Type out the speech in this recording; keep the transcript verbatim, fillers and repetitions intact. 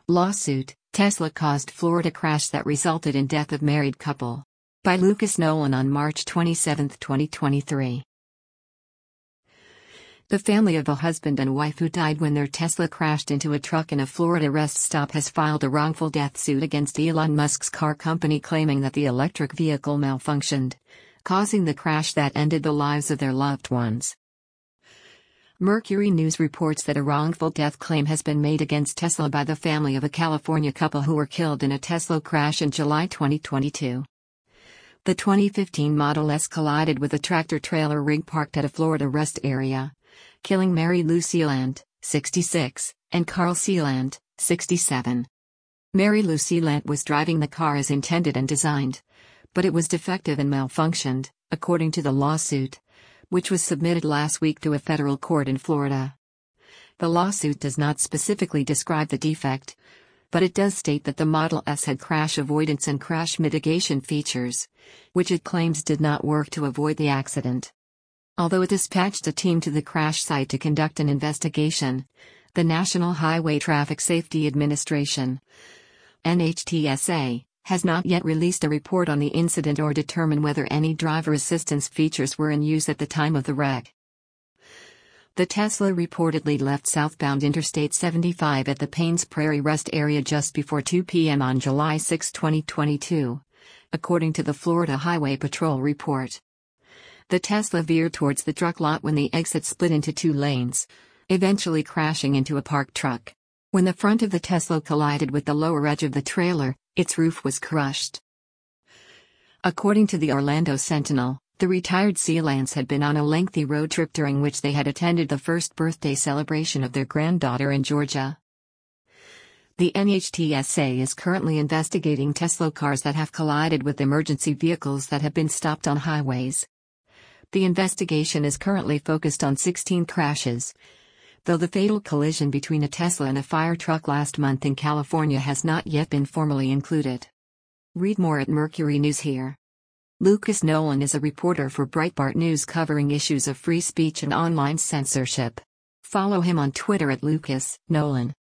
Lawsuit: Tesla caused Florida crash that resulted in death of married couple. By Lucas Nolan on March twenty-seventh, twenty twenty-three. The family of a husband and wife who died when their Tesla crashed into a truck in a Florida rest stop has filed a wrongful death suit against Elon Musk's car company, claiming that the electric vehicle malfunctioned, causing the crash that ended the lives of their loved ones. Mercury News reports that a wrongful death claim has been made against Tesla by the family of a California couple who were killed in a Tesla crash in July twenty twenty-two. The twenty fifteen Model S collided with a tractor-trailer rig parked at a Florida rest area, killing Mary Lou Sealant, sixty-six, and Carl Sealant, sixty-seven. Mary Lou Sealant was driving the car as intended and designed, but it was defective and malfunctioned, according to the lawsuit, which was submitted last week to a federal court in Florida. The lawsuit does not specifically describe the defect, but it does state that the Model S had crash avoidance and crash mitigation features, which it claims did not work to avoid the accident. Although it dispatched a team to the crash site to conduct an investigation, the National Highway Traffic Safety Administration, N H T S A, has not yet released a report on the incident or determined whether any driver assistance features were in use at the time of the wreck. The Tesla reportedly left southbound Interstate seventy-five at the Paynes Prairie Rest area just before two p m on July sixth, twenty twenty-two, according to the Florida Highway Patrol report. The Tesla veered towards the truck lot when the exit split into two lanes, eventually crashing into a parked truck. When the front of the Tesla collided with the lower edge of the trailer, its roof was crushed. According to the Orlando Sentinel, the retired Sealants had been on a lengthy road trip during which they had attended the first birthday celebration of their granddaughter in Georgia. The N H T S A is currently investigating Tesla cars that have collided with emergency vehicles that have been stopped on highways. The investigation is currently focused on sixteen crashes, though the fatal collision between a Tesla and a fire truck last month in California has not yet been formally included. Read more at Mercury News here. Lucas Nolan is a reporter for Breitbart News covering issues of free speech and online censorship. Follow him on Twitter at Lucas Nolan.